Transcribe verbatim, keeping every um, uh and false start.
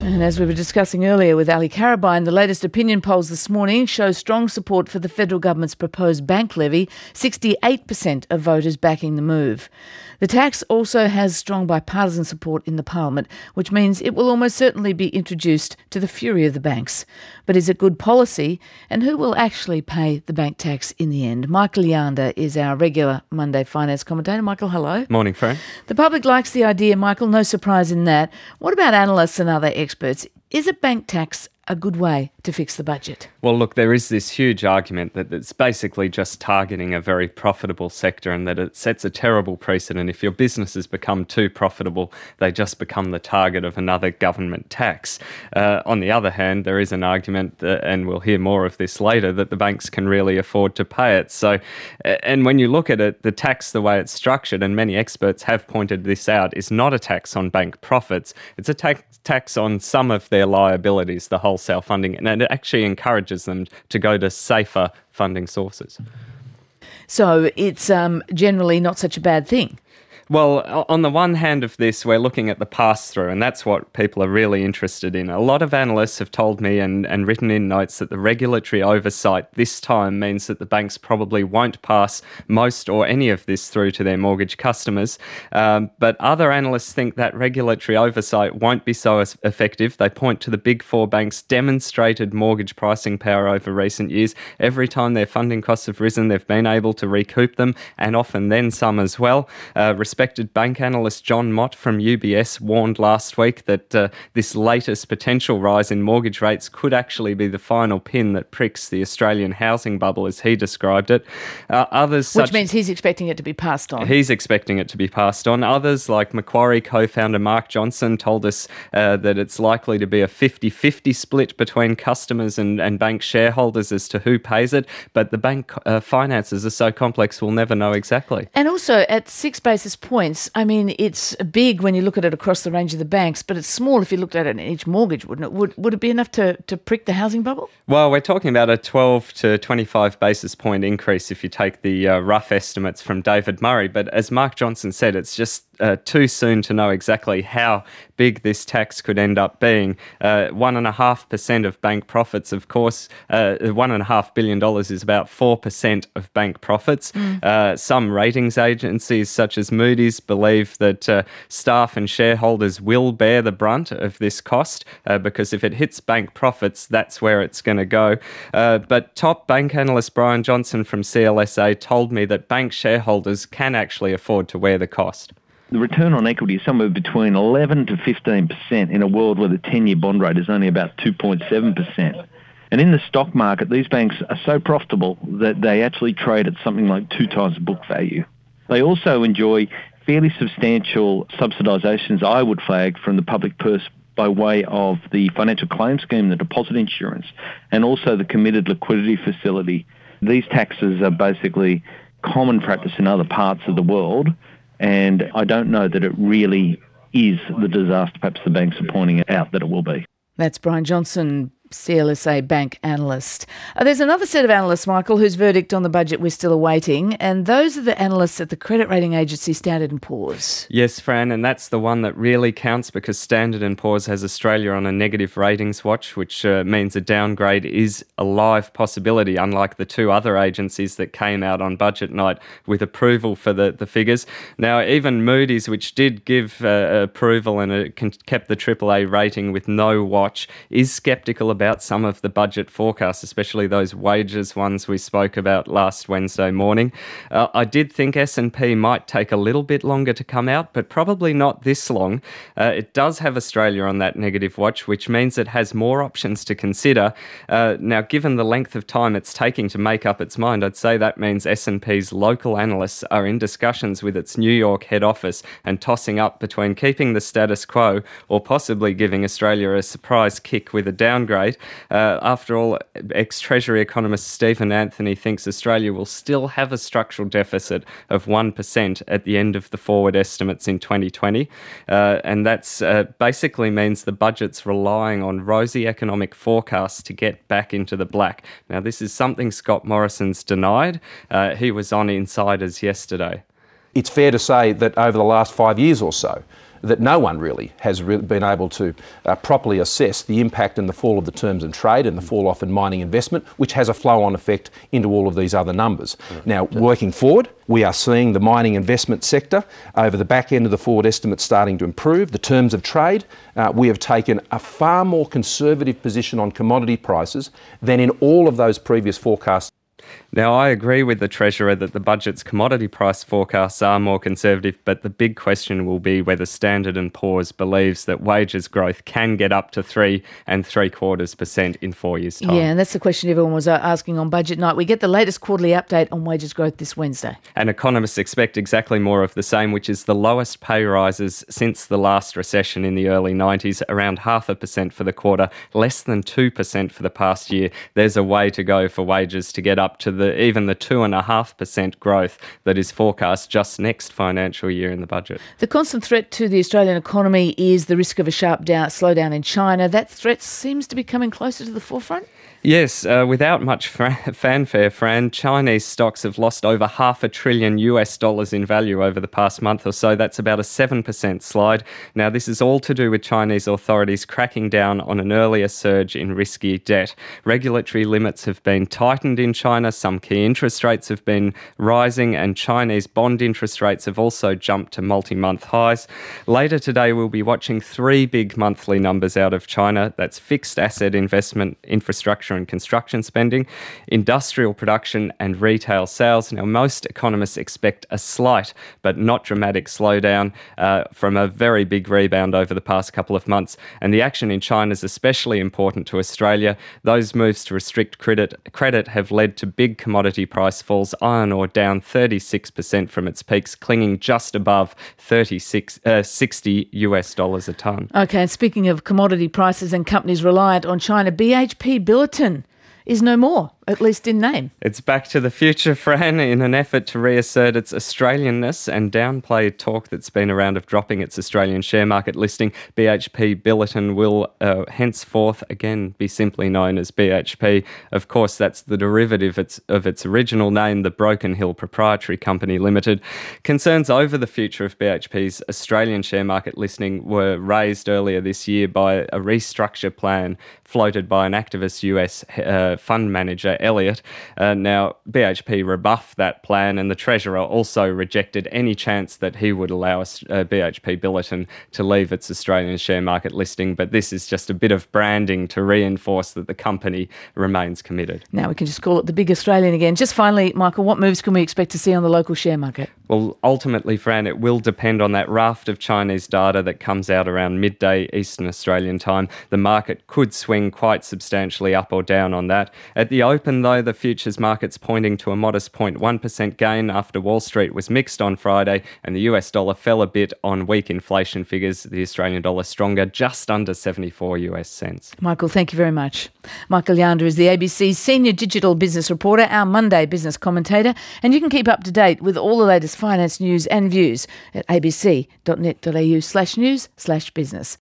And as we were discussing earlier with Ali Carabine, the latest opinion polls this morning show strong support for the federal government's proposed bank levy, sixty-eight percent of voters backing the move. The tax also has strong bipartisan support in the Parliament, which means it will almost certainly be introduced to the fury of the banks. But is it good policy? And who will actually pay the bank tax in the end? Michael Leander is our regular Monday finance commentator. Michael, hello. Morning, Fran. The public likes the idea, Michael, no surprise in that. What about analysts and other experts? Is a bank tax a good way to fix the budget? Well, look, there is this huge argument that it's basically just targeting a very profitable sector and that it sets a terrible precedent. If your businesses become too profitable, they just become the target of another government tax. Uh, on the other hand, there is an argument, that, and we'll hear more of this later, that the banks can really afford to pay it. So, and when you look at it, the tax, the way it's structured, and many experts have pointed this out, is not a tax on bank profits. It's a tax tax on some of their liabilities, the wholesale funding, and it actually encourages them to go to safer funding sources. So it's um, generally not such a bad thing. Well, on the one hand of this, we're looking at the pass-through, and that's what people are really interested in. A lot of analysts have told me and, and written in notes that the regulatory oversight this time means that the banks probably won't pass most or any of this through to their mortgage customers. Um, but other analysts think that regulatory oversight won't be so as effective. They point to the big four banks' demonstrated mortgage pricing power over recent years. Every time their funding costs have risen, they've been able to recoup them, and often then some as well. Uh, Respected bank analyst John Mott from U B S warned last week that uh, this latest potential rise in mortgage rates could actually be the final pin that pricks the Australian housing bubble, as he described it. Uh, others, Which such, means he's expecting it to be passed on. He's expecting it to be passed on. Others, like Macquarie co-founder Mark Johnson, told us uh, that it's likely to be a fifty-fifty split between customers and, and bank shareholders as to who pays it. But the bank uh, finances are so complex, we'll never know exactly. And also, at six basis points, I mean, it's big when you look at it across the range of the banks, but it's small if you looked at it in each mortgage, wouldn't it? Would would it be enough to, to prick the housing bubble? Well, we're talking about a twelve to twenty-five basis point increase if you take the uh, rough estimates from David Murray. But as Mark Johnson said, it's just uh, too soon to know exactly how big this tax could end up being. Uh, one and a half percent of bank profits, of course, uh, one and a half billion dollars is about four percent of bank profits. Mm. Uh, some ratings agencies, such as Moody's, believe that uh, staff and shareholders will bear the brunt of this cost uh, because if it hits bank profits, that's where it's going to go. Uh, but top bank analyst Brian Johnson from C L S A told me that bank shareholders can actually afford to wear the cost. The return on equity is somewhere between eleven to fifteen percent in a world where the ten-year bond rate is only about two point seven percent. And in the stock market, these banks are so profitable that they actually trade at something like two times book value. They also enjoy fairly substantial subsidisations, I would flag, from the public purse by way of the financial claims scheme, the deposit insurance, and also the committed liquidity facility. These taxes are basically common practice in other parts of the world, and I don't know that it really is the disaster perhaps the banks are pointing out that it will be. That's Brian Johnson, C L S A bank analyst. Uh, there's another set of analysts, Michael, whose verdict on the budget we're still awaiting, and those are the analysts at the credit rating agency Standard and Poor's. Yes, Fran, and that's the one that really counts because Standard and Poor's has Australia on a negative ratings watch, which uh, means a downgrade is a live possibility, unlike the two other agencies that came out on budget night with approval for the, the figures. Now, even Moody's, which did give uh, approval and it kept the triple A rating with no watch, is sceptical about about some of the budget forecasts, especially those wages ones we spoke about last Wednesday morning. Uh, I did think S and P might take a little bit longer to come out, but probably not this long. Uh, it does have Australia on that negative watch, which means it has more options to consider. Uh, now, given the length of time it's taking to make up its mind, I'd say that means S and P's local analysts are in discussions with its New York head office and tossing up between keeping the status quo or possibly giving Australia a surprise kick with a downgrade. Uh, after all, ex-Treasury economist Stephen Anthony thinks Australia will still have a structural deficit of one percent at the end of the forward estimates in twenty twenty. Uh, and that uh, basically means the budget's relying on rosy economic forecasts to get back into the black. Now, this is something Scott Morrison's denied. Uh, he was on Insiders yesterday. It's fair to say that over the last five years or so, that no one really has re- been able to uh, properly assess the impact and the fall of the terms of trade and the fall off in mining investment, which has a flow-on effect into all of these other numbers. Mm-hmm. Now, working forward, we are seeing the mining investment sector over the back end of the forward estimates starting to improve. The terms of trade, uh, we have taken a far more conservative position on commodity prices than in all of those previous forecasts. Now, I agree with the Treasurer that the budget's commodity price forecasts are more conservative, but the big question will be whether Standard and Poor's believes that wages growth can get up to three and three quarters percent in four years' time. Yeah, and that's the question everyone was asking on budget night. We get the latest quarterly update on wages growth this Wednesday. And economists expect exactly more of the same, which is the lowest pay rises since the last recession in the early nineties, around half a percent for the quarter, less than two percent for the past year. There's a way to go for wages to get up to the even the two point five percent growth that is forecast just next financial year in the budget. The constant threat to the Australian economy is the risk of a sharp down, slowdown in China. That threat seems to be coming closer to the forefront. Yes, uh, without much fra- fanfare, Fran, Chinese stocks have lost over half a trillion U S dollars in value over the past month or so. That's about a seven percent slide. Now, this is all to do with Chinese authorities cracking down on an earlier surge in risky debt. Regulatory limits have been tightened in China, some key interest rates have been rising, and Chinese bond interest rates have also jumped to multi-month highs. Later today, we'll be watching three big monthly numbers out of China. That's fixed asset investment, infrastructure and construction spending, industrial production and retail sales. Now, most economists expect a slight but not dramatic slowdown uh, from a very big rebound over the past couple of months. And the action in China is especially important to Australia. Those moves to restrict credit, credit have led to big commodity price falls. Iron ore down thirty-six percent from its peaks, clinging just above thirty-six, uh, sixty U S dollars a tonne. Okay, and speaking of commodity prices and companies reliant on China, B H P Billiton is no more, at least in name. It's back to the future, Fran, in an effort to reassert its Australianness and downplay talk that's been around of dropping its Australian share market listing. B H P Billiton will uh, henceforth again be simply known as B H P. Of course, that's the derivative of its original name, the Broken Hill Proprietary Company Limited. Concerns over the future of B H P's Australian share market listing were raised earlier this year by a restructure plan floated by an activist U S uh, fund manager, Elliott. Uh, now, B H P rebuffed that plan, and the Treasurer also rejected any chance that he would allow us, uh, B H P Billiton to leave its Australian share market listing. But this is just a bit of branding to reinforce that the company remains committed. Now we can just call it the big Australian again. Just finally, Michael, what moves can we expect to see on the local share market? Well, ultimately, Fran, it will depend on that raft of Chinese data that comes out around midday Eastern Australian time. The market could swing quite substantially up or down on that. At the open, though, the futures market's pointing to a modest zero point one percent gain after Wall Street was mixed on Friday and the U S dollar fell a bit on weak inflation figures. The Australian dollar stronger, just under seventy-four U S cents. Michael, thank you very much. Michael Yander is the A B C's senior digital business reporter, our Monday business commentator, and you can keep up to date with all the latest finance news and views at abc.net.au slash news slash business.